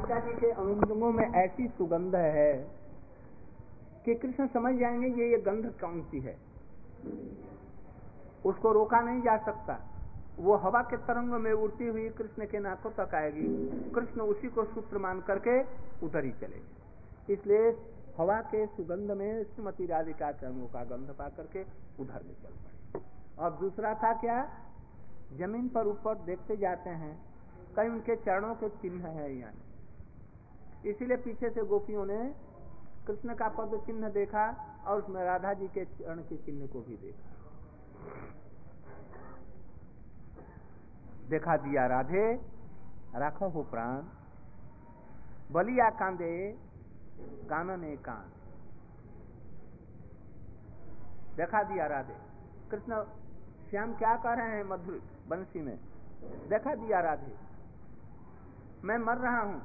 राधिका जी के अंगों में ऐसी सुगंध है कि कृष्ण समझ जाएंगे ये गंध कौन सी है। उसको रोका नहीं जा सकता। वो हवा के तरंग में उड़ती हुई कृष्ण के नाकों तक आएगी। कृष्ण उसी को सूत्र मान करके उधर ही चलेगी। इसलिए हवा के सुगंध में श्रीमती राधिका के अंगों का गंध पा करके उधर ले चल पड़े। और दूसरा था क्या, जमीन पर ऊपर देखते जाते हैं, कहीं उनके चरणों के चिन्ह है या नहीं। इसीलिए पीछे से गोपियों ने कृष्ण का पद चिन्ह देखा और उसमें राधा जी के चरण के चिन्ह को भी देखा। देखा दिया राधे राखो हो प्राण, बलिया कांदे कानने कान। देखा दिया राधे, कृष्ण श्याम क्या कह रहे हैं मधुर बंसी में। देखा दिया राधे, मैं मर रहा हूं,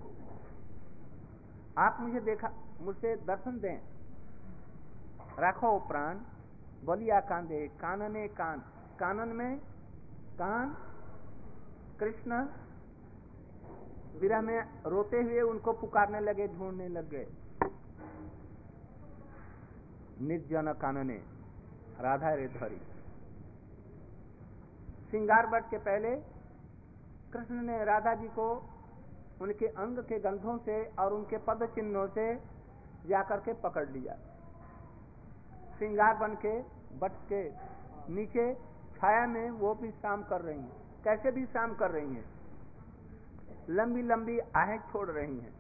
आप मुझे देखा, मुझसे दर्शन दें। राखो प्राण, बलिया कांदे कानने कान। कानन में कान, कृष्ण विरह में रोते हुए उनको पुकारने लगे, ढूंढने लग गए। निर्जन कानने राधा रे धरी। श्रृंगार बट के पहले कृष्ण ने राधा जी को उनके अंग के गंधों से और उनके पद चिन्हों से जाकर के पकड़ लिया। श्रृंगार बन के बट के नीचे छाया में वो भी शाम कर रही हैं। कैसे भी शाम कर रही हैं, लंबी लंबी आहें छोड़ रही हैं।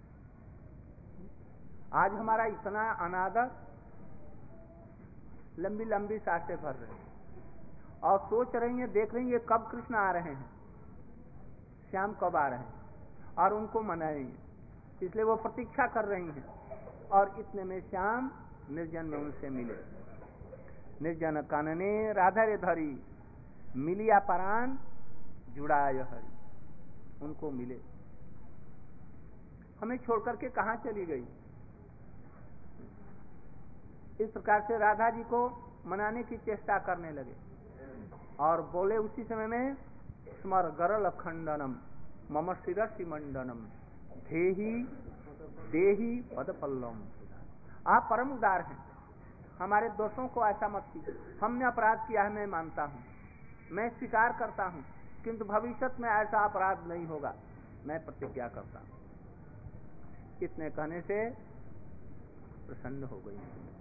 आज हमारा इतना अनादर, लंबी लंबी सांसें भर रही हैं और सोच रही हैं, देख रही हैं कब कृष्ण आ रहे हैं, श्याम कब आ रहे हैं और उनको मनाएंगे। इसलिए वो प्रतीक्षा कर रही हैं। और इतने में श्याम निर्जन में उनसे मिले। निर्जन कानने राधा रे धरी, मिलिया परान जुड़ाय हरि। उनको मिले। हमें छोड़कर के कहां चली गई। इस प्रकार से राधा जी को मनाने की चेष्टा करने लगे और बोले उसी समय में, स्मर गरल खंडनम मम शिरसि मंडनम धेहि देहि पद पल्लम। आप परम उदार हैं, हमारे दोषों को ऐसा मत कीजिए। हमने अपराध किया है, मैं मानता हूं, मैं स्वीकार करता हूं, किंतु भविष्य में ऐसा अपराध नहीं होगा, मैं प्रतिज्ञा करता हूं। इतने कहने से प्रसन्न हो गई।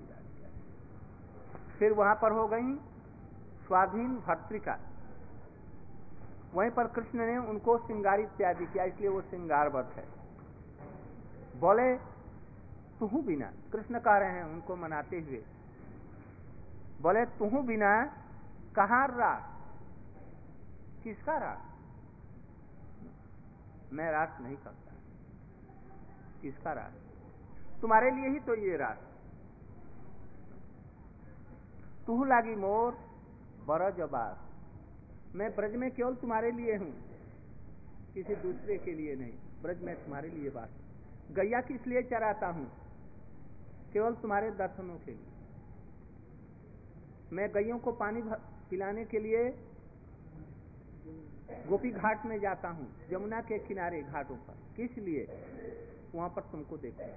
फिर वहां पर हो गई स्वाधीन भर्तृका। वहीं पर कृष्ण ने उनको श्रृंगार इत्यादि किया, इसलिए वो श्रृंगारवत है। बोले तुहु बिना, कृष्ण कह रहे हैं उनको मनाते हुए, बोले तुहु बिना कहाँ रास, किसका रास, मैं रास नहीं करता। किसका रास, तुम्हारे लिए ही तो ये रास। तुहु लागी मोर बरज बास, मैं ब्रज में केवल तुम्हारे लिए हूं, किसी दूसरे के लिए नहीं। ब्रज में तुम्हारे लिए बास। गैया किस लिए चराता हूं, केवल तुम्हारे दर्शनों के लिए। मैं गैयों को पानी पिलाने के लिए गोपी घाट में जाता हूं, यमुना के किनारे घाटों पर। किस लिए, वहां पर तुमको देखो।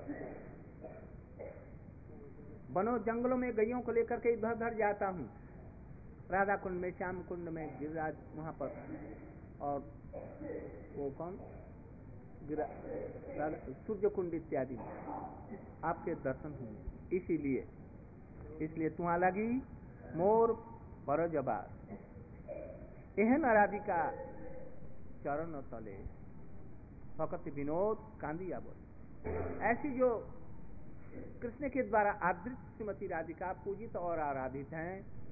वनों जंगलों में गैयों को लेकर के इधर उधर जाता हूं, राधा कुंड में, श्याम कुंड में, गिरिराज वहां पर, और वो कौन, सूर्य कुंड इत्यादि में आपके दर्शन हुए। इसलिए तुहाँ लगी मोर बरजबास, एहन राधिका चरण तले भक्ति विनोद कांदिया बोल। ऐसी जो कृष्ण के द्वारा आदृत श्रीमती राधिका पूजित और आराधित हैं,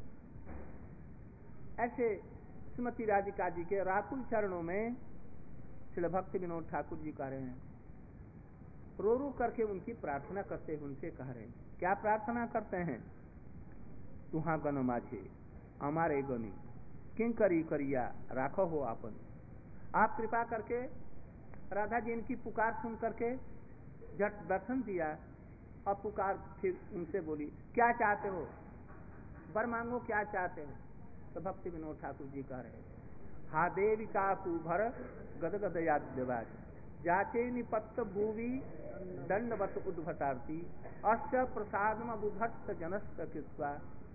ऐसे श्रीमती राधिका जी के राकुल चरणों में श्री भक्ति विनोद ठाकुर जी कह रहे हैं, रो रो करके उनकी प्रार्थना करते हैं, उनसे कह रहे हैं। क्या प्रार्थना करते हैं, तुहा गण माझे हमारे गणी किंकरी करिया राखो हो आपन। आप कृपा करके, राधा जी इनकी पुकार सुन करके झट दर्शन दिया और पुकार फिर उनसे बोली, क्या चाहते हो, वर मांगो, क्या चाहते हो। तो भक्ति विनोद ठाकुर जी कह रहे हैं, हा देवी का कुभर गदगद याद देवाज, जाचे निपत्त भूवि दंडवत उद्भटार्थी अस्य प्रसादम बुधत्त जनस्त कृत्वा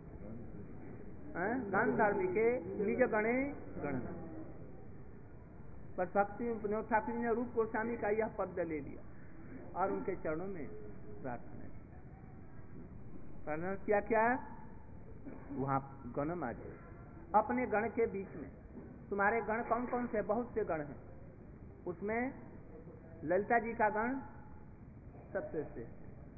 गांधार्मिके निज गणे गणना। बस भक्ति विनोद ठाकुर ने रूप गोस्वामी का यह पद ले लिया और उनके चरणों में प्रार्थना किया। क्या वहां गणम आज अपने गण के बीच में, तुम्हारे गण कौन कौन से? बहुत से गण हैं, उसमें ललिता जी का गण सबसे श्रेष्ठ,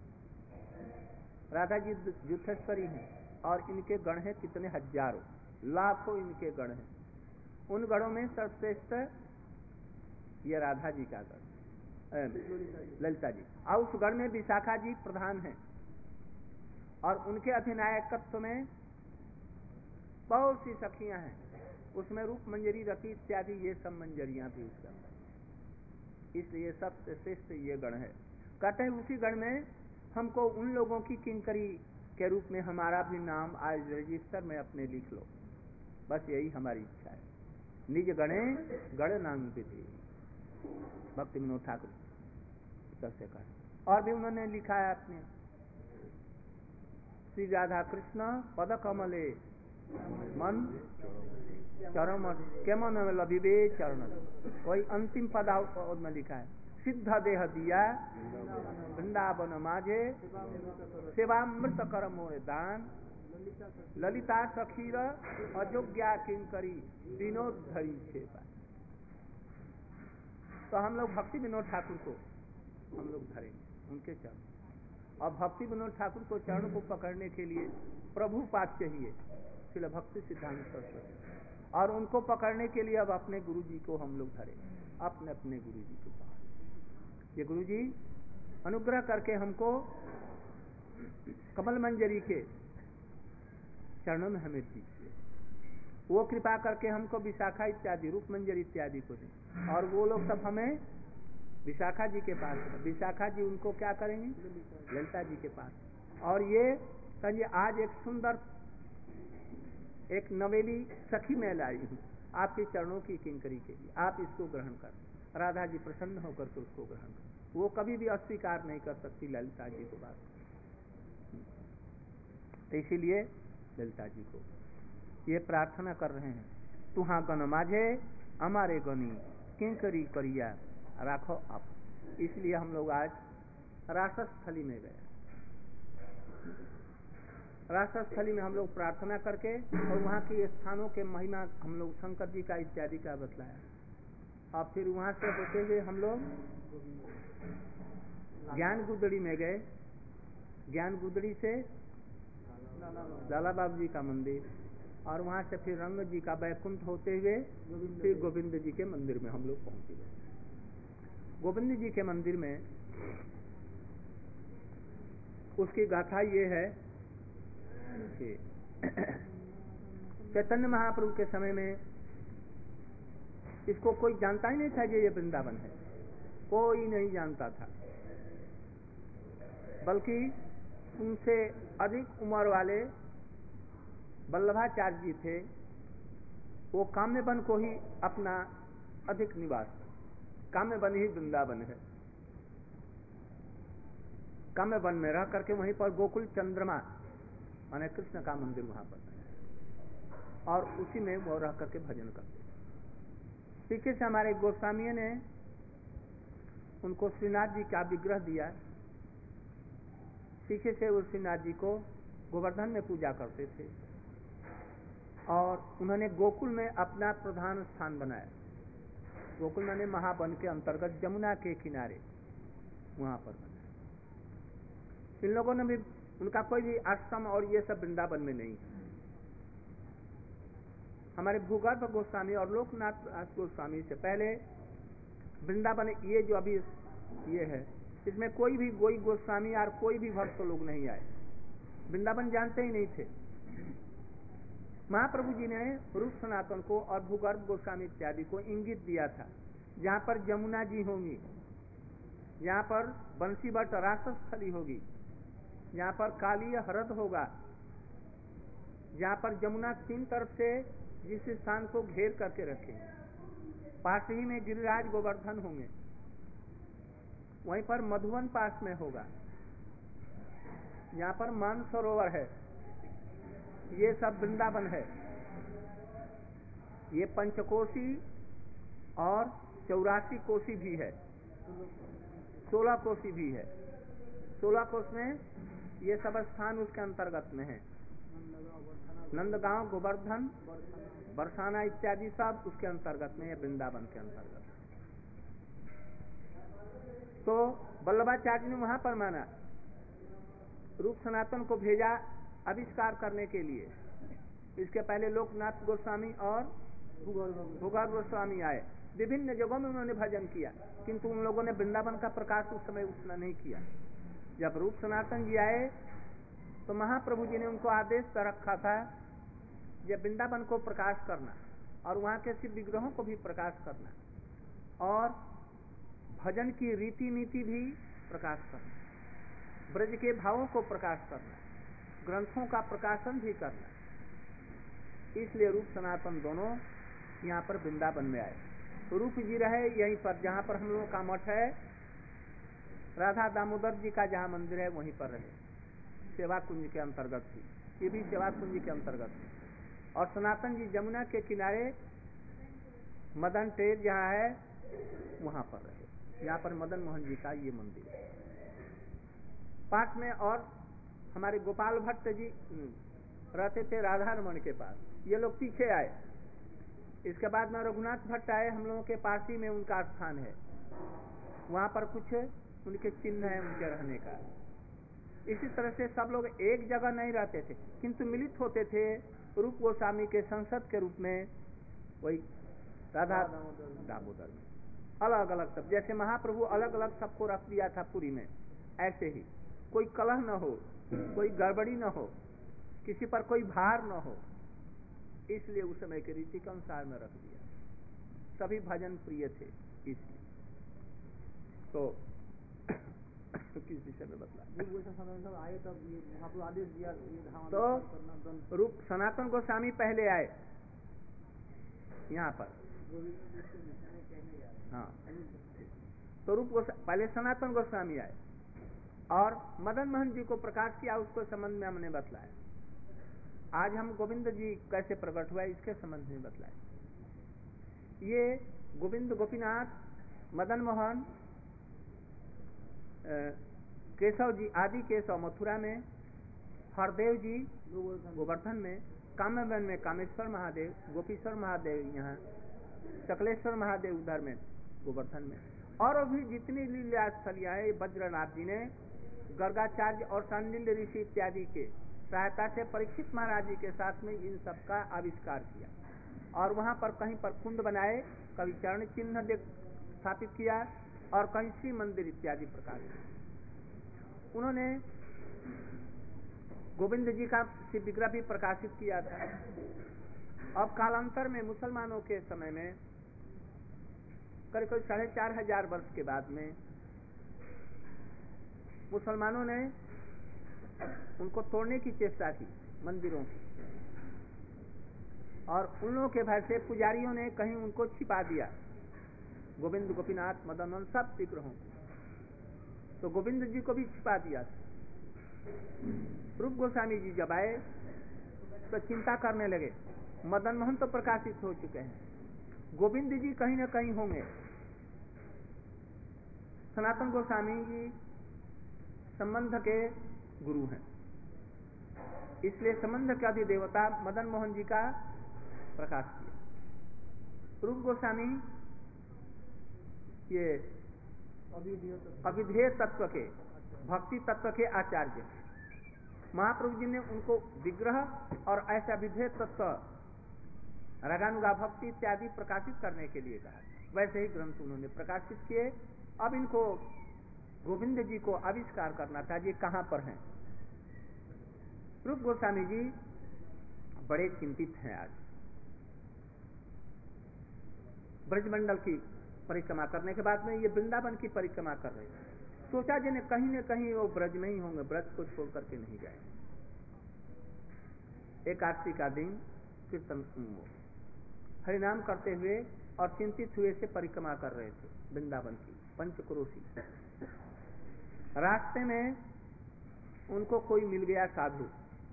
राधा जी जुथेश्वरी हैं और इनके गण हैं कितने हजारों लाखों इनके गण हैं। उन गणों में सर्वश्रेष्ठ ये राधा जी का गण, ललिता जी, और उस गण में विशाखा जी प्रधान हैं और उनके अधिनायकत्व में बहुत सी सखियां हैं, उसमें रूप मंजरी रति इत्यादि ये सब मंजरियां भी उसके अंदर, इसलिए सबसे श्रेष्ठ ये गण है। कहते हैं उसी गण में हमको उन लोगों की किंकरी के रूप में हमारा भी नाम आज रजिस्टर में अपने लिख लो, बस यही हमारी इच्छा है। निज गणे गण नाम विधि, भक्ति विनोद ठाकुर से कहा। और भी उन्होंने लिखा है अपने श्री राधा कृष्ण पद कमले मन चरम के मन लभिबे चरण, वही अंतिम पद में लिखा है। सिद्ध देह दिया वृंदावन माझे सेवामृत कर मोरे दान, ललिता सखीर अयोग्या किंकरी विनोद धरी छेपा। तो हम लोग भक्ति विनोद ठाकुर को हम लोग धरेंगे उनके चरण, और भक्ति विनोद ठाकुर को चरण को पकड़ने के लिए प्रभुपाद चाहिए, श्रील भक्ति सिद्धांत सरस्वती, और उनको पकड़ने के लिए अब अपने गुरु जी को हम लोग धरे, अपने अपने गुरु जी को पास। ये गुरु जी अनुग्रह करके हमको कमल मंजरी के चरणों में हमें दीजिए, वो कृपा करके हमको विशाखा इत्यादि रूप मंजरी इत्यादि को दें, और वो लोग सब हमें विशाखा जी के पास, विशाखा जी उनको क्या करेंगे? ललिता जी के पास। और ये कहिए आज एक सुंदर एक नवेली सखी मैं लाई हूँ आपके चरणों की किंकरी के लिए, आप इसको ग्रहण कर। राधा जी प्रसन्न होकर के उसको ग्रहण कर, वो कभी भी अस्वीकार नहीं कर सकती ललिता जी को बात, तो इसीलिए ललिता जी को ये प्रार्थना कर रहे हैं। तुहा गण माझे हमारे गणी किंकरी करिया राखो आप। इसलिए हम लोग आज रासस्थली में गए, रासस्थली में हम लोग प्रार्थना करके और वहाँ के स्थानों के महिमा हम लोग शंकर जी का इत्यादि का बतलाया, और फिर वहाँ से होते हुए हम लोग ज्ञान गुदड़ी में गए, ज्ञान गुदड़ी से लाला बाबू जी का मंदिर, और वहाँ से फिर रंग जी का बैकुंठ होते हुए फिर गोविंद जी के मंदिर में हम लोग पहुँचे गए। गोविंद जी के मंदिर में उसकी गाथा ये है कि चैतन्य महाप्रभु के समय में इसको कोई जानता ही नहीं था कि ये वृंदावन है, कोई नहीं जानता था, बल्कि उनसे अधिक उम्र वाले वल्लभाचार्य जी थे, वो काम्यवन को ही अपना अधिक निवास, काम्यवन ही वृंदावन है, काम्यवन में रह करके वहीं पर गोकुल चंद्रमा माने कृष्ण का मंदिर वहां पर, और उसी में वो रह करके भजन करते। पीछे से हमारे गोस्वामी ने उनको श्रीनाथ जी का विग्रह दिया, पीछे से वो श्रीनाथ जी को गोवर्धन में पूजा करते थे, और उन्होंने गोकुल में अपना प्रधान स्थान बनाया। गोकुल माने महावन के अंतर्गत जमुना के किनारे वहां पर बनाया। इन लोगों ने भी, उनका कोई भी आश्रम और ये सब वृंदावन में नहीं है। हमारे भूगर्भ गोस्वामी और लोकनाथ गोस्वामी से पहले वृंदावन, ये जो अभी ये है, इसमें कोई भी गोस्वामी और कोई भी भक्त लोग नहीं आए, वृंदावन जानते ही नहीं थे। महाप्रभु जी ने रूप सनातन को और भूगर्भ गोस्वामी इत्यादि को इंगित दिया था, जहाँ पर जमुना जी होंगी, जहाँ पर बंसीवट रासस्थली होगी, जहाँ पर कालीय हरद होगा, जहाँ पर जमुना तीन तरफ से जिस स्थान को घेर करके रखेंगे, पास ही में गिरिराज गोवर्धन होंगे, वहीं पर मधुवन पास में होगा, यहाँ पर मानसरोवर है, ये सब वृंदावन है। ये पंचकोशी और 84 कोशी भी है, 16 कोशी भी है। 16 कोश में ये सब स्थान उसके अंतर्गत में है। नंदगांव, गोवर्धन, बरसाना इत्यादि सब उसके अंतर्गत में है, वृंदावन के अंतर्गत। तो वल्लभाचार्य ने वहां पर माना, रूप सनातन को भेजा आविष्कार करने के लिए। इसके पहले लोकनाथ गोस्वामी और भूगर्भ गोस्वामी आए, विभिन्न जगहों में उन्होंने भजन किया, किंतु उन लोगों ने वृंदावन का प्रकाश उस समय उतना नहीं किया। जब रूप सनातन जी आए तो महाप्रभु जी ने उनको आदेश कर रखा था ये वृंदावन को प्रकाश करना और वहाँ के शिव विग्रहों को भी प्रकाश करना और भजन की रीति नीति भी प्रकाश करना, ब्रज के भावों को प्रकाश करना, ग्रंथों का प्रकाशन भी करना। इसलिए रूप सनातन दोनों यहाँ पर वृंदावन में आए। रूप जी रहे यहीं पर जहाँ पर हम लोगों का मठ है, राधा दामोदर जी का जहाँ मंदिर है वहीं पर रहे, सेवा कुंज के अंतर्गत थी, ये भी सेवा कुंज के अंतर्गत थी। और सनातन जी जमुना के किनारे मदन टेर जहाँ है वहाँ पर रहे, यहाँ पर मदन मोहन जी का ये मंदिर है। पास में और हमारे गोपाल भट्ट जी रहते थे राधा रमन के पास, ये लोग पीछे आए। इसके बाद में रघुनाथ भट्ट आए, हम लोगों के पास ही में उनका स्थान है, वहाँ पर कुछ उनके चिन्ह है उनके रहने का। इसी तरह से सब लोग एक जगह नहीं रहते थे, किंतु मिलित होते थे रूप गोस्वामी के संसद के रूप में, वही राधा दामोदर में अलग अलग सब। जैसे महाप्रभु अलग अलग सबको रख दिया था पुरी में, ऐसे ही कोई कलह न हो, कोई गड़बड़ी न हो, किसी पर कोई भार न हो, इसलिए उस समय के रीति के अनुसार में रख दिया। सभी भजन प्रिय थे इसलिए। तो किस विषय में बतला आए तब ये आदेश दिया, तो रूप सनातन गोस्वामी पहले आए यहाँ पर, हाँ। तो रूप पहले सनातन गोस्वामी आए और मदन मोहन जी को प्रकाश किया, उसको संबंध में हमने बतलाया। आज हम गोविंद जी कैसे प्रकट हुआ इसके संबंध में बतलाए। ये गोविंद, गोपीनाथ, मदन मोहन, केशव जी, आदि केशव मथुरा में, हरदेव जी गोवर्धन में, कामवन में कामेश्वर महादेव, गोपीश्वर महादेव यहाँ, चकलेश्वर महादेव उधर में गोवर्धन में, और भी जितनी लीला स्थलियाँ है वज्रनाथ जी ने गर्गाचार्य और सांडिल्य ऋषि इत्यादि के सहायता से परीक्षित महाराज जी के साथ में इन सब का आविष्कार किया। और वहाँ पर कहीं पर कुंड बनाए, कभी चरण चिन्ह स्थापित किया और कहीं श्री मंदिर इत्यादि प्रकार के उन्होंने गोविंद जी का शिव विग्रह भी प्रकाशित किया था। अब कालांतर में मुसलमानों के समय में करीब 4500 वर्ष के बाद में मुसलमानों ने उनको तोड़ने की चेष्टा की मंदिरों की, और उन लोगों के भय से पुजारियों ने कहीं उनको छिपा दिया, गोविंद, गोपीनाथ, मदन मोहन सब विग्रहों को। तो गोविंद जी को भी छिपा दिया। रूप गोस्वामी जी जब आए तो चिंता करने लगे, मदन मोहन तो प्रकाशित हो चुके हैं, गोविंद जी कहीं न कहीं होंगे। सनातन गोस्वामी जी संबंध के गुरु हैं, इसलिए संबंध के अधिदेवता मदन मोहन जी का प्रकाश किया। रूप गोस्वामी ये अविधेय तत्व के, भक्ति तत्व के आचार्य, महाप्रभु जी ने उनको विग्रह और ऐसा विधेय तत्व, रागानुगा भक्ति इत्यादि प्रकाशित करने के लिए कहा। वैसे ही ग्रंथ उन्होंने प्रकाशित किए। अब इनको गोविंद जी को आविष्कार करना था, ये कहाँ पर हैं। रूप गोस्वामी जी बड़े चिंतित हैं। आज ब्रजमंडल की परिक्रमा करने के बाद में ये वृंदावन की परिक्रमा कर रहे हैं। सोचा जिन्हें कहीं न कहीं वो ब्रज में ही होंगे, ब्रज को छोड़ करके नहीं जाएंगे। एकादशी का दिन कीर्तन हरिनाम करते हुए और चिंतित हुए से परिक्रमा कर रहे थे वृंदावन की पंचक्रोशी। रास्ते में उनको कोई मिल गया साधु,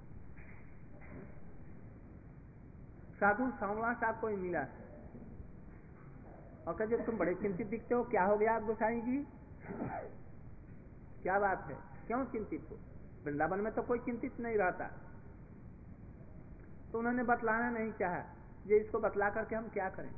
साधु सांवला सा कोई मिला और कहते तुम बड़े चिंतित दिखते हो, क्या हो गया आप गोसाई जी, क्या बात है, क्यों चिंतित हो? वृंदावन में तो कोई चिंतित नहीं रहता। तो उन्होंने बतलाना नहीं चाहा, ये इसको बतला करके हम क्या करें,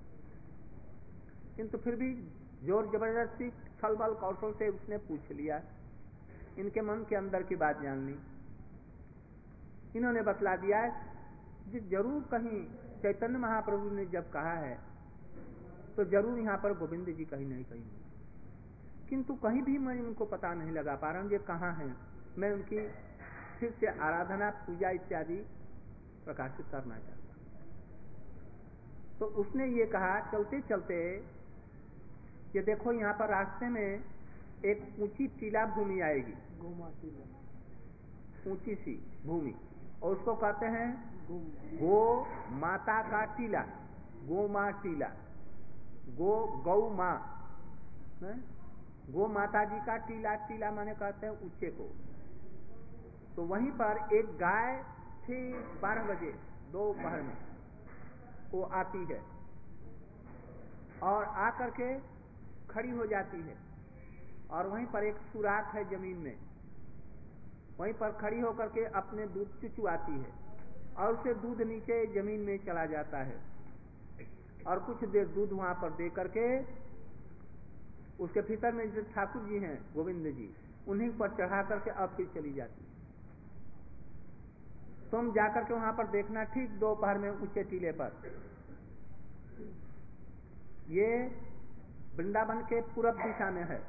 किंतु फिर भी जोर जबरदस्ती छल बल कौशल से उसने पूछ लिया, इनके मन के अंदर की बात जान ली। इन्होंने बतला दिया जी जरूर कहीं चैतन्य महाप्रभु ने जब कहा है तो जरूर यहाँ पर गोविंद जी कहीं नहीं कहीं, किंतु कहीं भी मैं उनको पता नहीं लगा पा रहा हूँ ये कहाँ है। मैं उनकी फिर से आराधना पूजा इत्यादि प्रकाशित करना चाहता हूँ। तो उसने ये कहा चलते चलते ये देखो यहाँ पर रास्ते में एक ऊंची टीला भूमि आएगी, ऊंची सी भूमि, और उसको कहते हैं गो माता का टीला, गो माँ टीला, गौ माँ, गो माता जी का टीला, टीला माने कहते हैं ऊंचे को। तो वहीं पर एक गाय ठीक 12 बजे दोपहर में वो आती है और आकर के खड़ी हो जाती है, और वहीं पर एक सुराख है जमीन में, वहीं पर खड़ी होकर के अपने दूध चुचुआती है और उसे दूध नीचे जमीन में चला जाता है, और कुछ देर दूध वहां पर दे करके उसके भीतर में जो ठाकुर जी हैं गोविंद जी, उन्हीं पर चढ़ा करके अब फिर चली जाती है। तुम जाकर के वहां पर देखना ठीक दोपहर में ऊंचे टीले पर, ये वृंदावन के पूरब दिशा में है।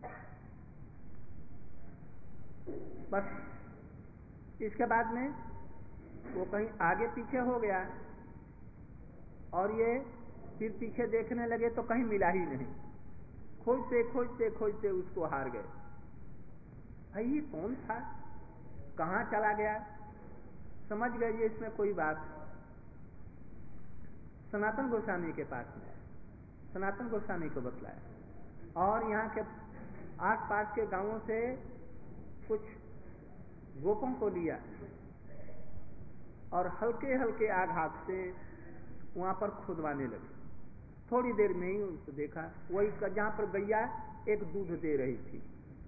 बस इसके बाद में वो कहीं आगे पीछे हो गया और ये फिर पीछे देखने लगे तो कहीं मिला ही नहीं, खोजते खोजते खोजते उसको हार गए। भाई ये कौन था, कहाँ चला गया, समझ गए ये इसमें कोई बात। सनातन गोस्वामी के पास में, सनातन गोस्वामी को बतलाया और यहाँ के आसपास के गांवों से कुछ गोपों को लिया और हल्के हल्के आघात से वहां पर खुदवाने लगे। थोड़ी देर में ही उसको देखा, वही जहां पर गैया एक दूध दे रही थी,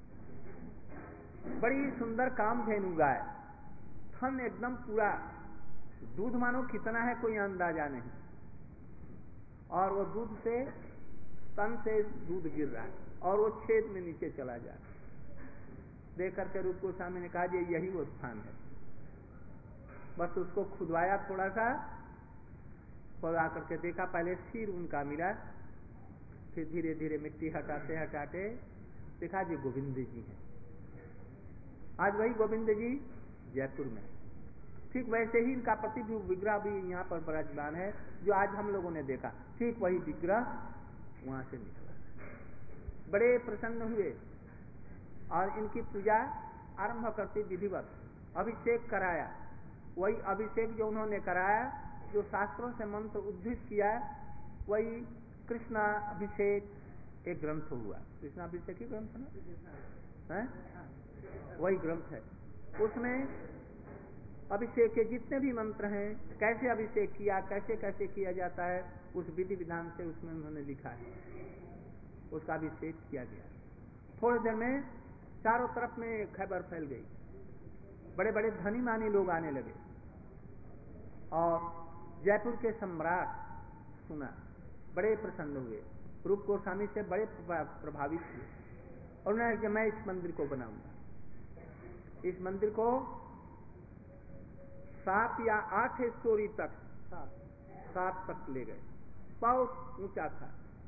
बड़ी सुंदर कामधेनु गाय, थन एकदम पूरा, दूध मानो कितना है कोई अंदाजा नहीं, और वो दूध से तन से दूध गिर रहा है और वो छेद में नीचे चला जा रहा है। देख करके रूप गोस्वामी ने कहा ये यही वो स्थान है। बस उसको खुदवाया, थोड़ा सा खुदा करके देखा, पहले सिर उनका मिला, फिर धीरे धीरे मिट्टी हटाते हटाते देखा जी गोविंद जी हैं। आज वही गोविंद जी जयपुर में, ठीक वैसे ही इनका प्रतिबिंब विग्रह भी यहाँ पर विराजमान है जो आज हम लोगों ने देखा, ठीक वही विग्रह वहां से निकला। बड़े प्रसन्न हुए और इनकी पूजा आरंभ करते विधिवत अभिषेक कराया, वही अभिषेक जो उन्होंने कराया, जो शास्त्रों से मंत्र उद्धृत किया, वही कृष्णा अभिषेक एक ग्रंथ हुआ। कृष्णा अभिषेक ही ग्रंथ है, वही ग्रंथ है। उसमें अभिषेक के जितने भी मंत्र हैं, कैसे अभिषेक किया, कैसे कैसे किया जाता है, उस विधि विधान से उसमें उन्होंने लिखा है, उसका अभिषेक किया गया। थोड़ी देर में चारों तरफ में खबर फैल गई, बड़े बड़े धनी मानी लोग आने लगे और जयपुर के सम्राट सुना, बड़े प्रसन्न हुए, रूप गोस्वामी से बड़े प्रभावित हुए और उन्होंने कहा मैं इस मंदिर को बनाऊंगा। इस मंदिर को 7 या 8 स्टोरी तक, 7 तक ले गए, बहुत ऊंचा था।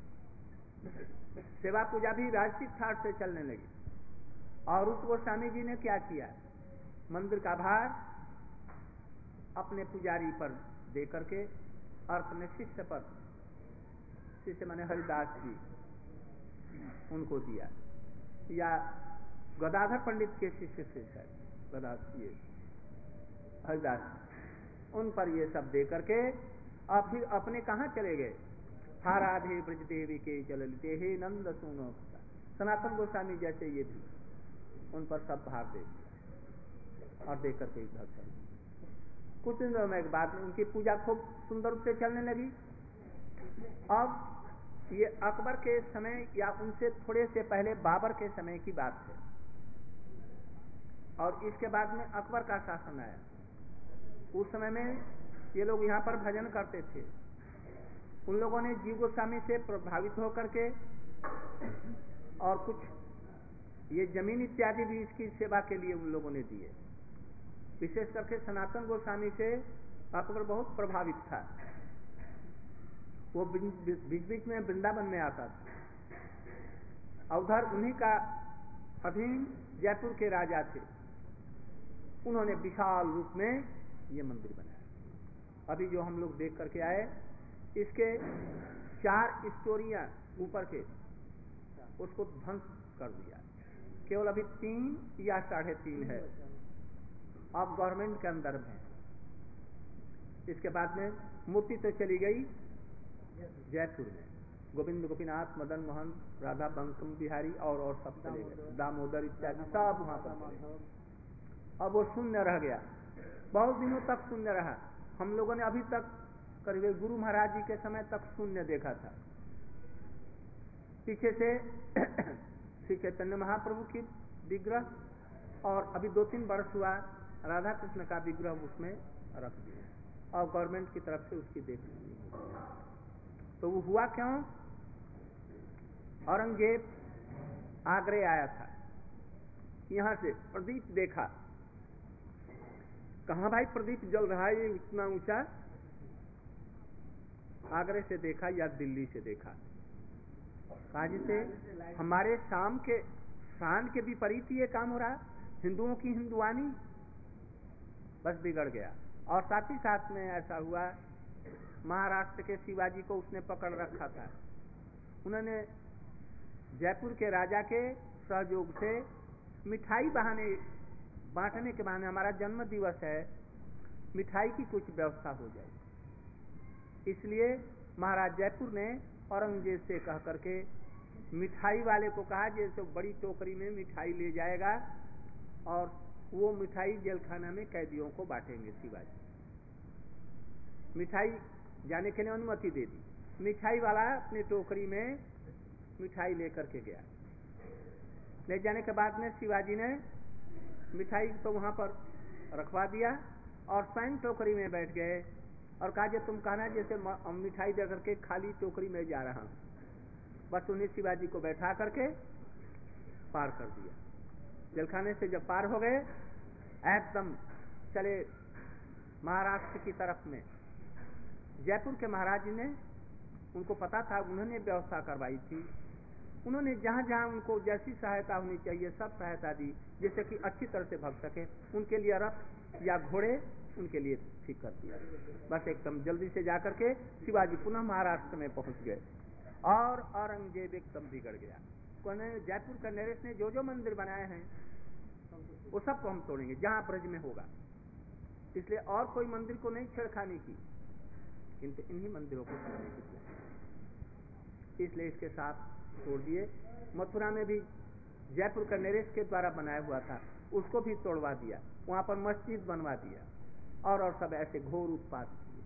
सेवा पूजा भी राजसिक ठाट से चलने लगी और रूप गोस्वामी जी ने क्या किया, मंदिर का भार अपने पुजारी पर दे करके और अपने शिष्य पर, शिष्य माने हरिदास जी, उनको दिया, या गदाधर पंडित के शिष्य से है, ये हरिदास, उन पर ये सब दे करके और फिर अपने कहाँ चले गए, हा राधे ब्रज देवी के चलते हे नंद सुनो, सनातन गोस्वामी जैसे ये भी उन पर सब भार दे दिया और देकर के इधर चल। कुछ दिनों में बाद में उनकी पूजा खूब सुंदर रूप से चलने लगी। अब ये अकबर के समय या उनसे थोड़े से पहले बाबर के समय की बात है, और इसके बाद में अकबर का शासन आया। उस समय में ये लोग यहाँ पर भजन करते थे। उन लोगों ने जीव गोस्वामी से प्रभावित होकर के और कुछ ये जमीन इत्यादि भी इसकी सेवा के लिए उन लोगों ने दिए। विशेष करके सनातन गोस्वामी से अकबर बहुत प्रभावित था। वो बीच बीच में वृंदावन में आता था। उधर उन्हीं का अधीन जयपुर के राजा थे। उन्होंने विशाल रूप में ये मंदिर बनाया। अभी जो हम लोग देख करके आए, इसके 4 स्टोरियां ऊपर के उसको ध्वंस कर दिया। केवल अभी 3 या 3.5 है, अब गवर्नमेंट के अंदर में। इसके बाद में मूर्ति तो चली गई जयपुर में, गोविंद गोपीनाथ मदन मोहन राधा बंकम बिहारी और सब चले गए, दामोदर इत्यादि सब वहां पर चले गए। अब वो शून्य रह गया, बहुत दिनों तक शून्य रहा। हम लोगों ने अभी तक करीब गुरु महाराज जी के समय तक शून्य देखा था। पीछे से श्री चैतन्य महाप्रभु की विग्रह और अभी 2-3 वर्ष हुआ राधा कृष्ण का विग्रह उसमें रख दिया और गवर्नमेंट की तरफ से उसकी देख ली। तो वो हुआ क्यों? औरंगजेब आगरे आया था, यहां से प्रदीप देखा। कहां भाई प्रदीप जल रहा है ये इतना ऊंचा? आगरे से देखा या दिल्ली से देखा? कहा जिसे हमारे शाम के शान के विपरीत ये काम हो रहा, हिंदुओं की हिंदुआनी बस बिगड़ गया। और साथ ही साथ में ऐसा हुआ, महाराष्ट्र के शिवाजी को उसने पकड़ रखा था। उन्होंने जयपुर के राजा के सहयोग से मिठाई बांटने के बहाने, हमारा जन्म दिवस है, मिठाई की कुछ व्यवस्था हो जाए, इसलिए महाराज जयपुर ने औरंगजेब से कह करके मिठाई वाले को कहा जैसे बड़ी टोकरी में मिठाई ले जाएगा और वो मिठाई जेलखाना में कैदियों को बांटेंगे। शिवाजी मिठाई जाने के लिए अनुमति दे दी। मिठाई वाला अपनी टोकरी में मिठाई लेकर के गया। ले जाने के बाद में शिवाजी ने मिठाई तो वहां पर रखवा दिया और स्वयं टोकरी में बैठ गए और कहा जे तुम कहना जैसे मिठाई दे करके खाली टोकरी में जा रहा हूं। बस उन्हें शिवाजी को बैठा करके पार कर दिया। जेलखाने से जब पार हो गए, एकदम चले महाराष्ट्र की तरफ में। जयपुर के महाराज ने, उनको पता था, उन्होंने व्यवस्था करवाई थी। उन्होंने जहां जहां उनको जैसी सहायता होनी चाहिए सब सहायता दी, जैसे कि अच्छी तरह से भग सके। उनके लिए रथ या घोड़े उनके लिए ठीक कर दिया। बस एकदम जल्दी से जाकर के शिवाजी पुनः महाराष्ट्र में पहुंच गए और औरंगजेब एकदम बिगड़ गया। जयपुर का नरेश ने जो जो मंदिर बनाए हैं वो सबको हम तोड़ेंगे जहां ब्रज में होगा। इसलिए और कोई मंदिर को नहीं छेड़खानी की, किंतु इन्हीं मंदिरों को तोड़ने की कोशिश, इसलिए इसके साथ तोड़ दिए। मथुरा में भी जयपुर का नरेश के द्वारा बनाया हुआ था, उसको भी तोड़वा दिया, वहां पर मस्जिद बनवा दिया और सब ऐसे घोर उत्पात किए।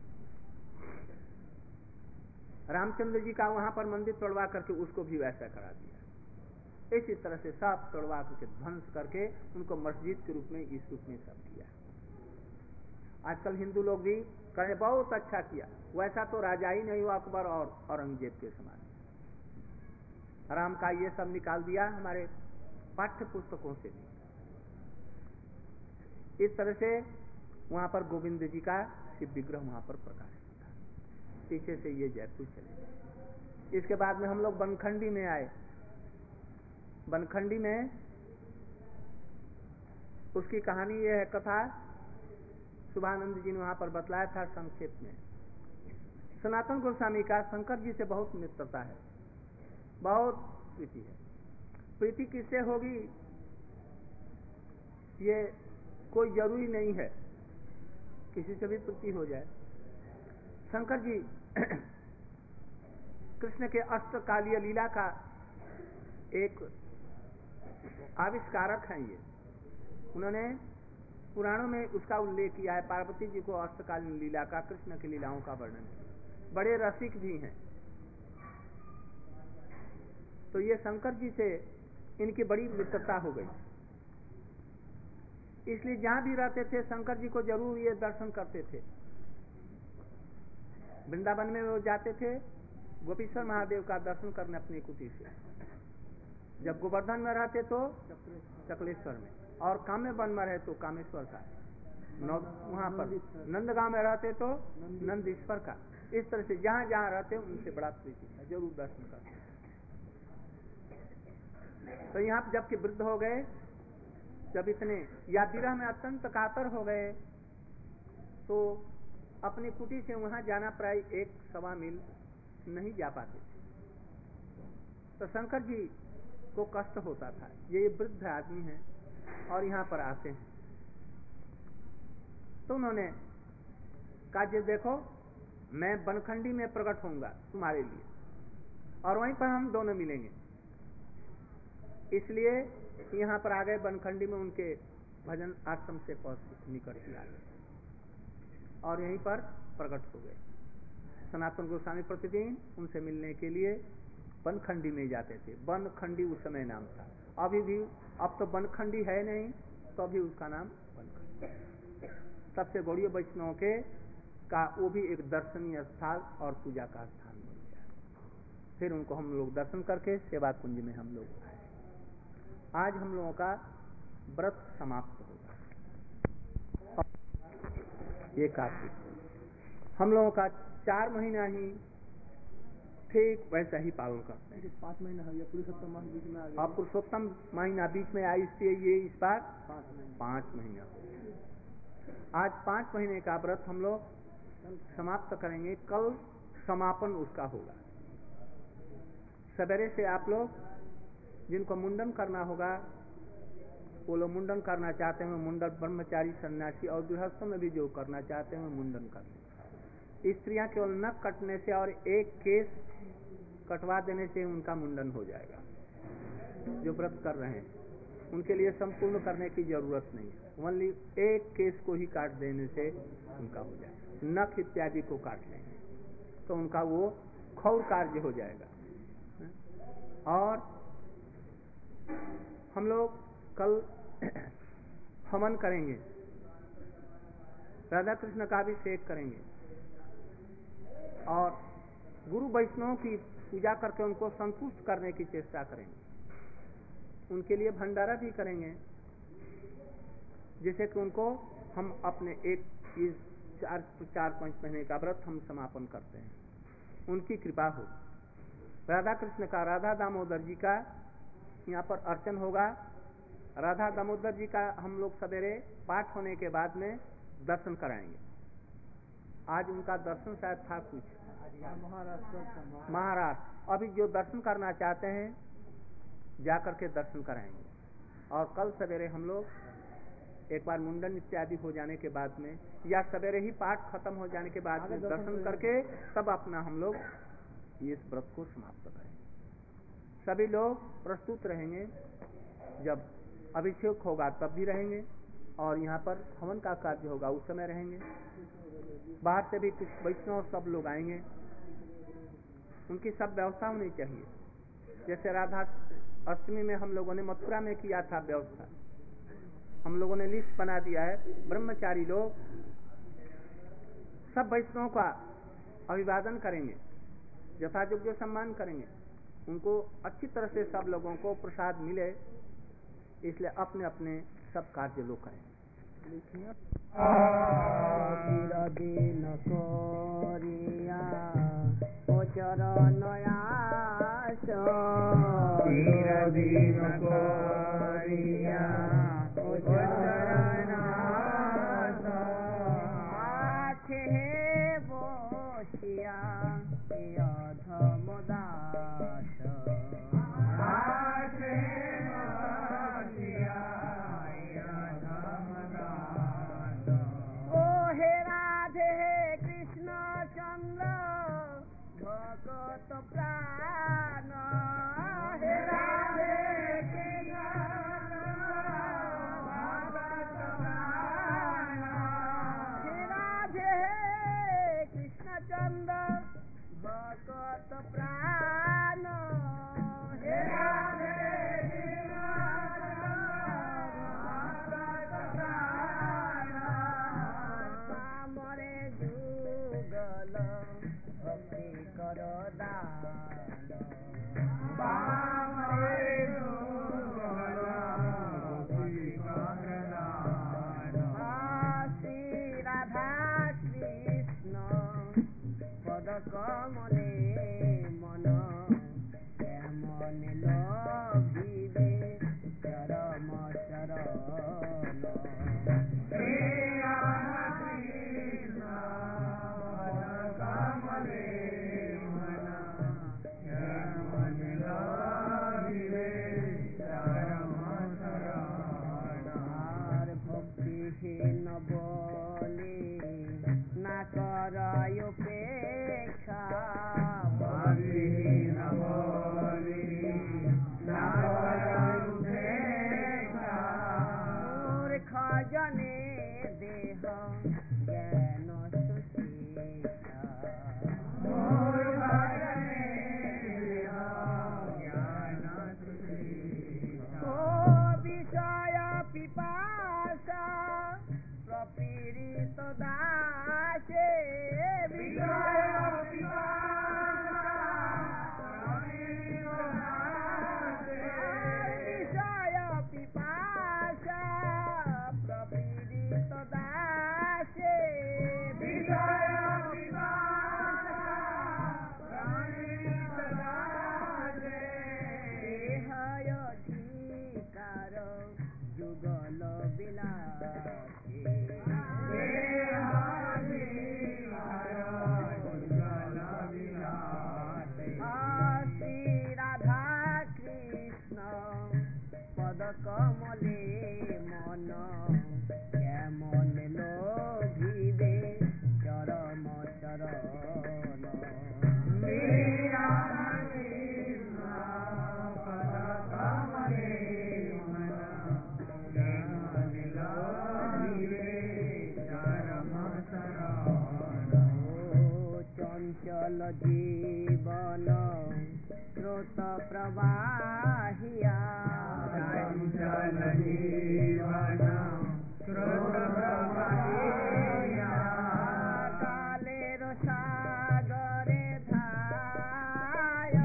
रामचंद्र जी का वहां पर मंदिर तोड़वा करके उसको भी वैसा करा दिया। इसी तरह से सब तोड़वा करके ध्वंस करके उनको मस्जिद के रूप में इस रूप में सब किया। आजकल हिंदू लोग भी कहे बहुत अच्छा किया, वैसा तो राजा ही नहीं हुआ अकबर और औरंगजेब के समान। राम का ये सब निकाल दिया हमारे पाठ्य पुस्तकों से भी। इस तरह से वहां पर गोविंद जी का शिव विग्रह वहां पर प्रकाशित था। पीछे से ये जयपुर चले गए। इसके बाद में हम लोग बनखंडी में आए। बनखंडी में उसकी कहानी ये है, कथा शुभानंद जी ने वहां पर बतलाया था संक्षेप में। सनातन गोस्वामी का शंकर जी से बहुत मित्रता है, बहुत प्रीति है। प्रीति किससे होगी ये कोई जरूरी नहीं है, किसी से भी प्रीति हो जाए। शंकर जी कृष्ण के अष्टकालीय लीला का एक आविष्कारक हैं ये, उन्होंने पुराणों में उसका उल्लेख किया है। पार्वती जी को अष्टकालीन लीला का, कृष्ण की लीलाओं का वर्णन किया। बड़े रसिक भी हैं। तो ये शंकर जी से इनकी बड़ी मित्रता हो गई, इसलिए जहां भी रहते थे शंकर जी को जरूर ये दर्शन करते थे। वृंदावन में वो जाते थे गोपीश्वर महादेव का दर्शन करने अपनी कुटी से। जब गोवर्धन में रहते तो चकलेश्वर में, और काम्य वन में रहे तो कामेश्वर का, वहां पर नंदगांव में रहते तो नंदीश्वर का। इस तरह से जहां जहां रहते उनसे बड़ा प्रीति था, जरूर दर्शन करते। तो यहाँ जबकि वृद्ध हो गए, जब इतने या विरह में अत्यंत कातर हो गए, तो अपनी कुटी से वहां जाना प्राय 1-1.25 मील नहीं जा पाते थे। तो शंकर जी को कष्ट होता था, ये वृद्ध आदमी हैं और यहाँ पर आते हैं। तो उन्होंने कहा, जी देखो मैं बनखंडी में प्रकट होऊंगा तुम्हारे लिए, और वहीं पर हम दोनों मिलेंगे। इसलिए यहाँ पर आ गए बनखंडी में, उनके भजन आश्रम से निकट ही आ गए और यहीं पर प्रकट हो गए। सनातन गोस्वामी प्रतिदिन उनसे मिलने के लिए बनखंडी में जाते थे। बनखंडी उस समय नाम था, अभी भी, अब तो बनखंडी है नहीं, तो अभी उसका नाम बनखंडी। सबसे गौड़ीय वैष्णव के का वो भी एक दर्शनीय स्थल और पूजा का स्थान बन गया। फिर उनको हम लोग दर्शन करके सेवा कुंज में हम लोग आए। आज हम लोगों का व्रत समाप्त होगा। ये काफी हम लोगों का 4 महीना ही ठीक वैसा ही पालन करते हैं। 5 महीना है, पुरुषोत्तम माह बीच में आ गया। अब पुरुषोत्तम महीना बीच में आई, इसलिए ये इस बार 5 महीना। आज 5 महीने का व्रत हम लोग समाप्त करेंगे। कल समापन उसका होगा। सवेरे से आप लोग जिनको मुंडन करना होगा, वो लोग मुंडन करना चाहते हैं मुंडन, ब्रह्मचारी सन्यासी और गृहस्थों में भी जो करना चाहते हैं मुंडन कर लें। स्त्रियां केवल नख कटने से और एक केस कटवा देने से उनका मुंडन हो जाएगा। जो व्रत कर रहे हैं उनके लिए संपूर्ण करने की जरूरत नहीं है, ओनली एक केस को ही काट देने से उनका हो जाएगा। नख इत्यादि को काट लेंगे तो उनका वो खौर कार्य हो जाएगा। और हम लोग कल हवन करेंगे, राधा कृष्ण का अभिषेक करेंगे और गुरु वैष्णव की पूजा करके उनको संतुष्ट करने की चेष्टा करेंगे। उनके लिए भंडारा भी करेंगे, जैसे कि उनको हम अपने एक 4-5 महीने का व्रत हम समापन करते हैं, उनकी कृपा हो। राधा कृष्ण का, राधा दामोदर जी का यहाँ पर अर्चन होगा। राधा दामोदर जी का हम लोग सवेरे पाठ होने के बाद में दर्शन कराएंगे। आज उनका दर्शन शायद था कुछ महाराष्ट्र। अभी जो दर्शन करना चाहते हैं जाकर के दर्शन कराएंगे। और कल सवेरे हम लोग एक बार मुंडन इत्यादि हो जाने के बाद में, या सवेरे ही पाठ खत्म हो जाने के बाद में दर्शन करके तब अपना हम लोग इस व्रत को समाप्त करेंगे। सभी लोग प्रस्तुत रहेंगे, जब अभिषेक होगा तब भी रहेंगे, और यहाँ पर हवन का कार्य होगा उस समय रहेंगे। बाहर से भी कुछ वैष्णव सब लोग आएंगे, उनकी सब व्यवस्था होनी चाहिए। जैसे राधा अष्टमी में हम लोगों ने मथुरा में किया था व्यवस्था, हम लोगों ने लिस्ट बना दिया है। ब्रह्मचारी लोग सब वैष्णव का अभिवादन करेंगे, यथायोग्य सम्मान करेंगे, उनको अच्छी तरह से सब लोगों को प्रसाद मिले, इसलिए अपने अपने सब कार्य लोग करें। प्राण हे राधे প্রাণ হে রাধে মরে যুগল ভক্তি কর দান শ্রী রাধা কৃষ্ণ পদ কমলে মন কেমন লভিবে চরম চরণ ভক্তিহীন বলে না করয় উপেক্ষা ভক্তিহীন বলে না করয় উপেক্ষা মূর্খ জনে দেহ জ্ঞান সুশিক্ষা মূর্খ জনে দেহ জ্ঞান সুশিক্ষা ও বিষয় পিপাসা প্রপীড়িত দাসে বিষয় পিপাসা প্রপীড়িত দাসে অধিকার যুগল বিলাসে শ্রী রাধা কৃষ্ণ পদ কমলে মন কেমন লোভিবে চরম চরণ চঞ্চল জীবন স্রোত প্রবাহিয়া চঞ্চল জীবন স্রোত প্রবাহিয়া কালের সাগরে ধায়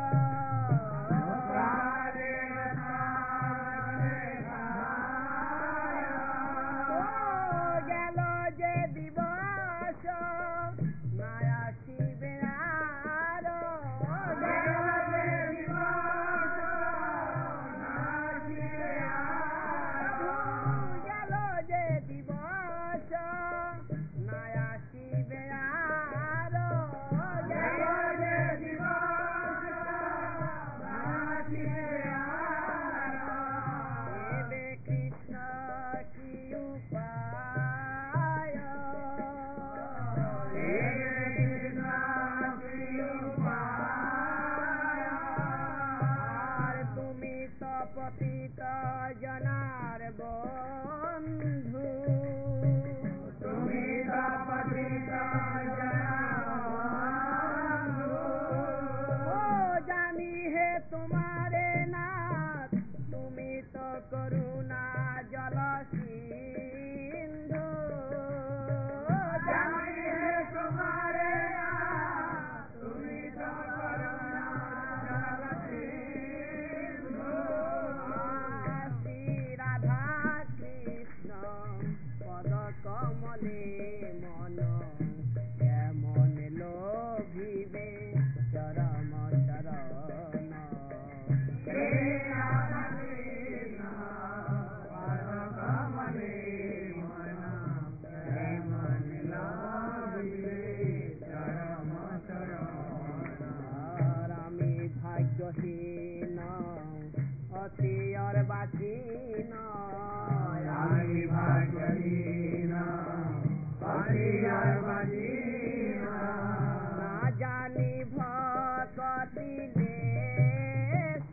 কালের সাগরে ধায় ও গেল যে দিবস না আসিবে আর গেল যে দিবস না আসিবে আর গেল যে দিবস না আসিবে আর গেল যে দিবস না আসিবে আর দেবে কৃষ্ণ কি উপায় আর তুমি তো পতিত জনার বন্ধু তুমি তো পতিত জনার ও জানি হে তোমারে নাথ তুমি তো করুণা জল সিন্ধু জানি হে তোমারে নাথ তুমি তো করুণা জল সিন্ধু শ্রী রাধা কৃষ্ণ পদ কমলে মন কেমন লোভিবে চরম চরণ আমি ভাগ্যহীন অতি আর বাচীন আমি ভাগ্যহীন অতি আর বাচীন না জানি ভকতি দেশ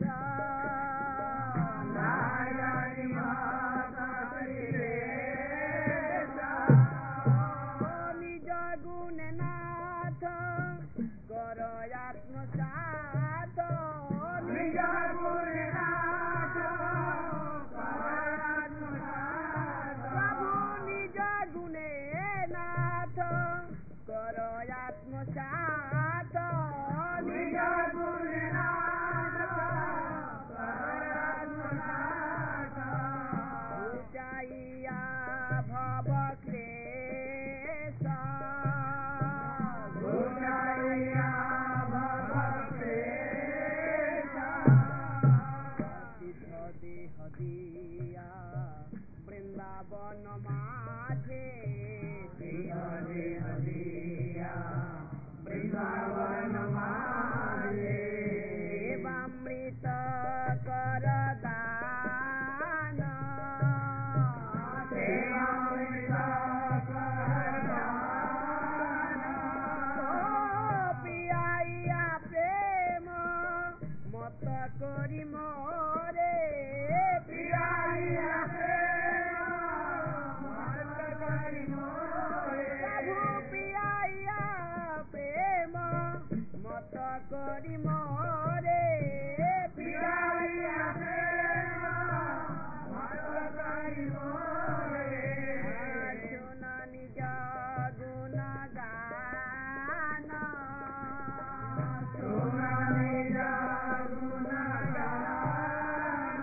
না জানি ভকতি দেশ নিজ গুণ নাথ কর আত্মসা नाथ निज गुण नाथ प्रभु निज गुणे नाथ कर आत्मसात निज गुण नाथ ऊंचाइया भव क्लेश ऊंचाइया भव क्लेश सिद्ध देह दिया वृंदावन माझे वृंदावन मारे देवामृत कर दान देवामृत कर दान पियाइया प्रेम मत करी मोरे पियाइया प्रेम मत करि मोरे प्रभु पियाइया प्रेम मत करी मोरे पियाइया प्रेम मत करि मोरे अर्जुन निज गुण गान सुन निज गुण गान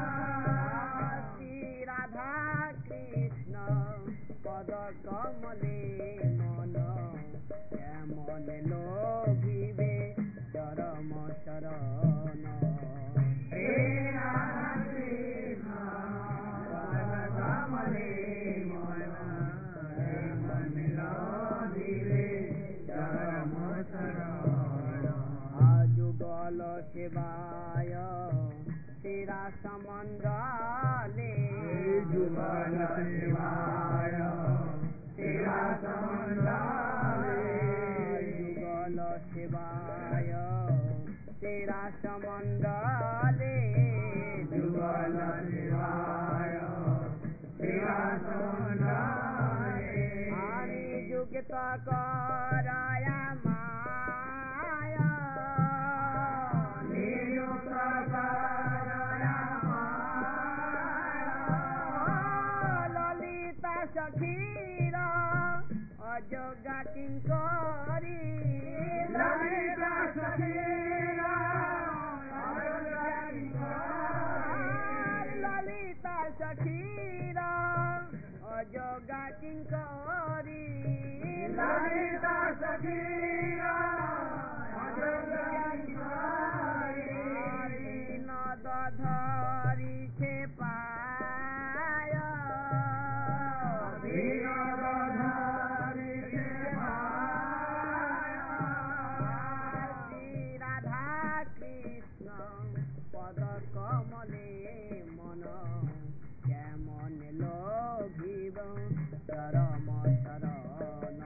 श्री राधा कृष्ण पद कमले मन मन लोभिबे चरम शरण हे राधा कृष्ण पद कमले मन मन लोभिबे चरम शरण आजुगल सेवाय तेरा समंडले जुगल सेवाय तेरा समंडले जुगल सेवाय तेरा समंडले जुगल सेवाय तेरा समंडले आनी जुगत कराया माया नियुक्त कराया ललिता सखीरा अजोगा किंकरी ललिता सखीरा ललिता सखीरा अजोगा किंकरी ललिता सखीरा नद धरी छे पाया श्री राधा कृष्ण पद कमले मन केमन लोभिब चरम शरण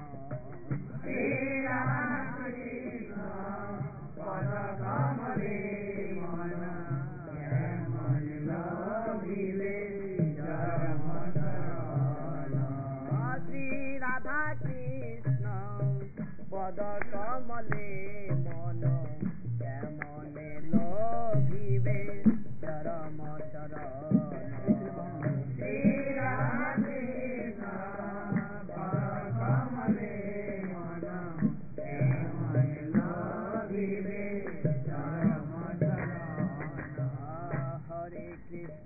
पद कमले मन मन लोभिबे चरम शरण श्री राधा कृष्ण पद कमले मन केमन लोभिबे चरम शरण श्री राधा कृष्ण पद कमले मन मन लोभिबे चरम शरण हरे कृष्ण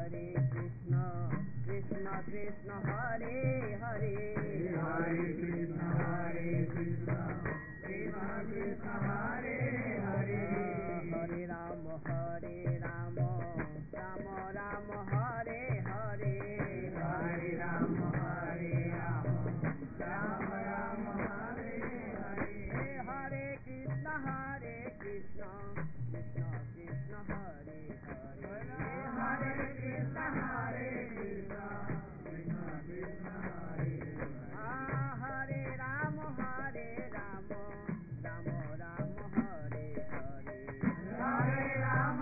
कृष्ण कृष्ण हरे हरे हरे कृष्ण कृष्ण कृष्ण हरे हरे हरे राम राम राम हरे हरे हरे राम राम राम हरे हरे हरे कृष्ण कृष्ण कृष्ण हरे हरे हरे कृष्ण कृष्ण कृष्ण कृष्ण हरे हरे राम राम राम हरे हरे हरे राम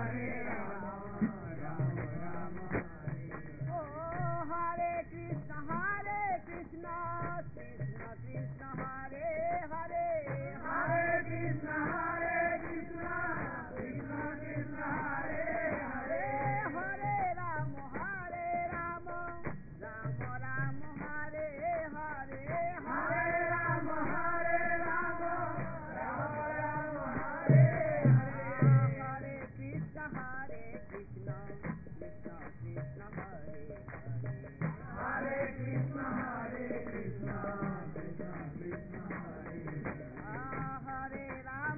राम राम हरे ओ हरे कृष्ण कृष्ण कृष्ण हरे हरे हरे कृष्ण हरे राम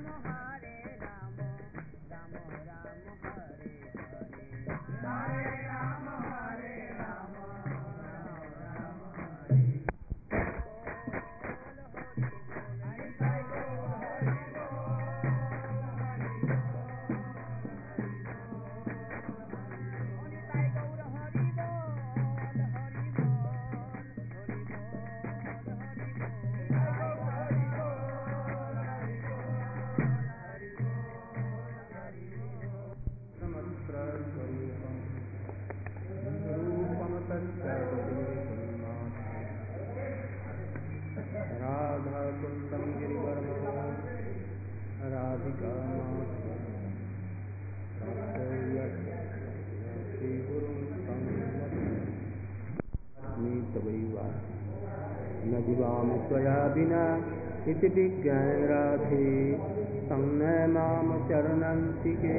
राम राम हरे हरे हरे राम हरे राम राधा कुंदम गिरिवर्मो राधिका न जीवामि त्वया विना इति विज्ञान राधे संज्ञा माम चरणन्तिके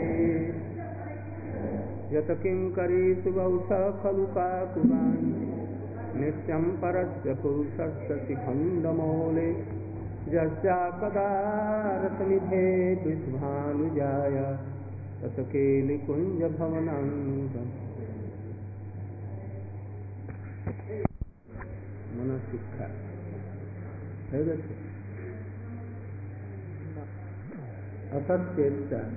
यत किङ्करीषु बहुशः खलु काकुवान् नित्यं परस्य पुरुषस्य शिखण्डमौले यस्या कदा रसनिधे विश्वानुजाय तत् केलिकुञ्जभवनं मन शिक्षा असत्येच्छा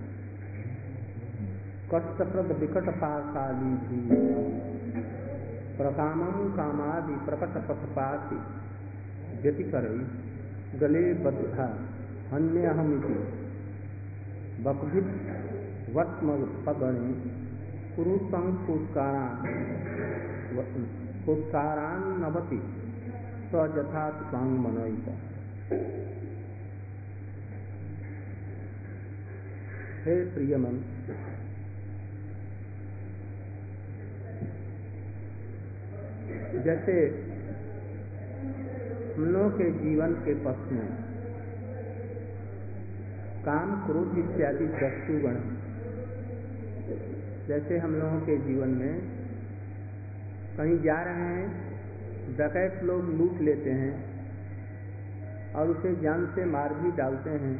कष्टप्रद विकट पाशाली भी प्रकामं कामादि प्रकट पथपाति व्यतिकरई गले बद्धा हन्यहमिति बकभित वत्मपगणे पुरुषं फुत्कारान्नवति स यथा स्वांगमनयिता। हे प्रियमन, जैसे हम लोगों के जीवन के पथ में काम क्रोध इत्यादि वस्तुगण जैसे हम लोगों के जीवन में कहीं जा रहे हैं, डकैत लोग लूट लेते हैं और उसे जान से मार भी डालते हैं।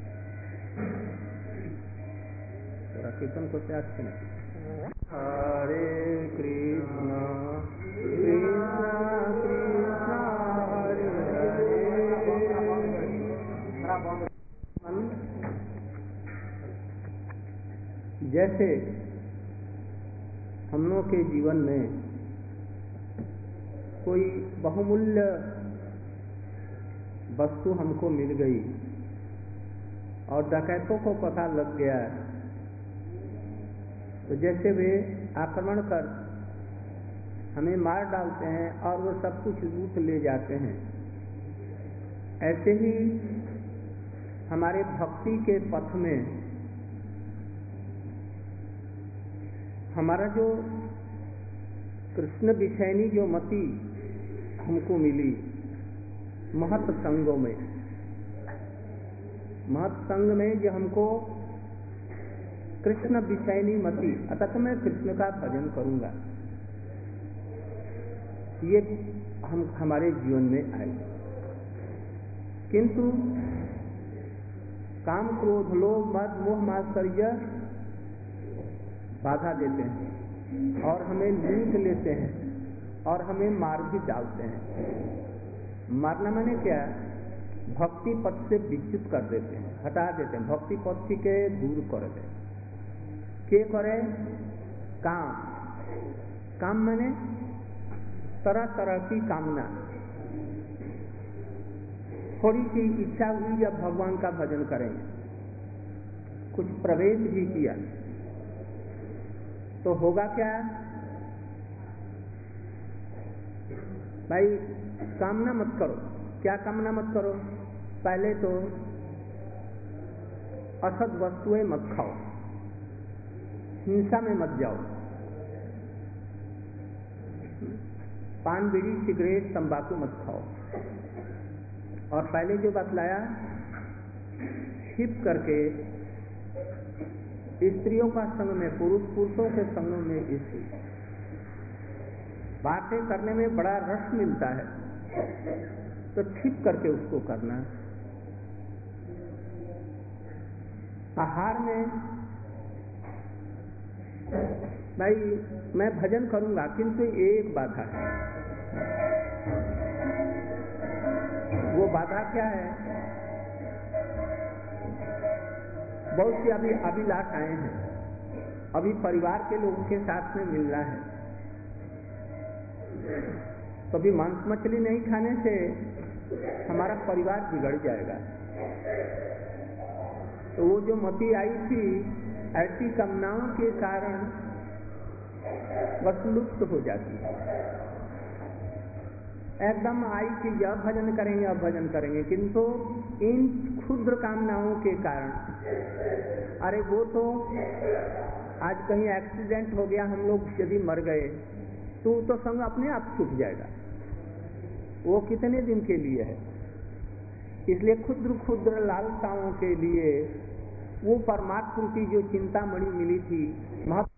कीर्तन को त्याग से नहीं। हरे कृष्णा कृष्णा कृष्णा हरे हरे। जैसे हम लोग के जीवन में कोई बहुमूल्य वस्तु हमको मिल गई और डकैतों को पता लग गया, तो जैसे वे आक्रमण कर हमें मार डालते हैं और वो सब कुछ लूट ले जाते हैं, ऐसे ही हमारे भक्ति के पथ में हमारा जो कृष्ण विषयनी जो मति हमको मिली महत संगों में, महत संग में जो हमको कृष्ण विषयनी मति, अतः मैं कृष्ण का भजन करूंगा, ये हमारे जीवन में आई। किंतु काम क्रोध लोभ मद मोह मात्सर्य बाधा देते हैं और हमें लूट लेते हैं और हमें मार भी डालते हैं। मारना माने क्या? भक्ति पथ से विच्युत कर देते हैं, हटा देते हैं, भक्ति पथ के दूर कर देते हैं। क्या करे? काम माने तरह तरह की कामना। थोड़ी सी इच्छा हुई जब भगवान का भजन करेंगे, कुछ प्रवेश भी किया तो होगा क्या भाई? कामना मत करो। क्या कामना मत करो? पहले तो असद वस्तुएं मत खाओ, हिंसा में मत जाओ, पान बीड़ी सिगरेट तंबाकू मत खाओ। और पहले जो बतलाया, छिप करके स्त्रियों का संग में, पुरुषों के संग में स्त्री, बातें करने में बड़ा रस मिलता है। तो छिप करके उसको करना। आहार में भाई मैं भजन करूंगा, किंतु एक बाधा है। वो बाधा क्या है? बहुत सी अभी अभिलाषाएं हैं, अभी परिवार के लोगों के साथ में मिलना है। कभी मांस मछली नहीं खाने से हमारा परिवार बिगड़ जाएगा। तो वो जो मती आई थी, ऐसी कामनाओं के कारण बस लुप्त हो जाती है। एकदम आई कि अब भजन करेंगे, अब भजन करेंगे, किंतु इन क्षुद्र कामनाओं के कारण, अरे वो तो आज कहीं एक्सीडेंट हो गया, हम लोग यदि मर गए तो संग अपने आप छूट जाएगा। वो कितने दिन के लिए है? इसलिए क्षुद्र क्षुद्र लालसाओं के लिए वो परमात्मा की जो चिंतामणि मिली थी,